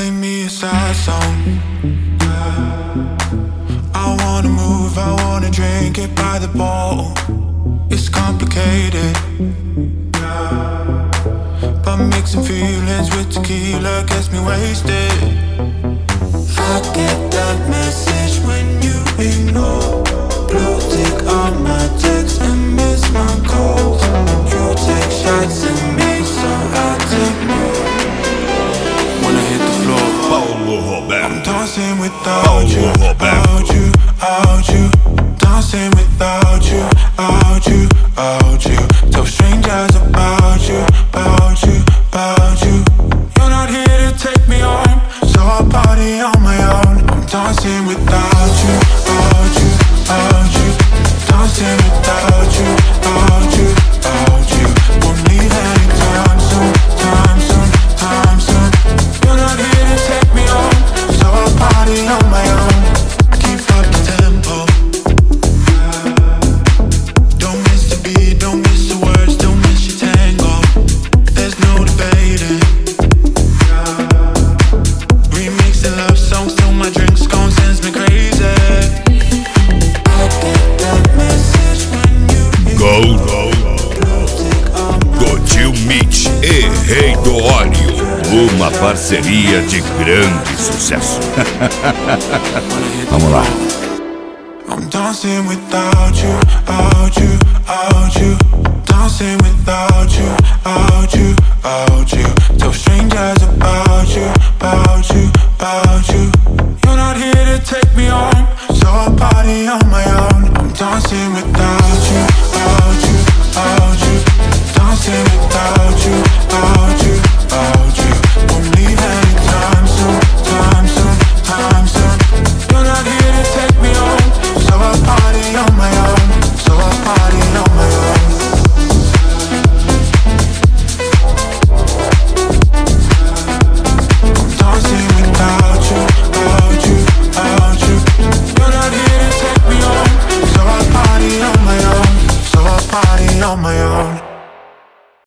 play me a sad song. I wanna move, I wanna drink it by the bottle. It's complicated, but mixing feelings with tequila gets me wasted. I get that message when you ignore. Blue tick on my text and miss my calls. You take shots at me, so I take more. When I hit the floor, Paulo Roberto. I'm dancing without Paulo you, Roberto. out you, out you. Dancing without you, out you, out you. Tell strangers about you, about you, about you. You're not here to take me on, so I'll party on my own. I'm dancing without you, out you, out you. Dancing without you, out you, out you. Won't leave anytime soon, time soon, time soon. You're not here to take me on, so I'll party on my own. Keep up the tempo. Don't miss the beat, don't miss the words, don't miss your tango. There's no debating. Remixing love songs till my drink's gone, sends me crazy. I get that message when you Gol Godil Mitch e Rei do Óleo. Uma parceria de grande sucesso. Vamos lá. I'm dancing without you, out you, out you. Dancing without you, out you, out you. Tell strangers about you, about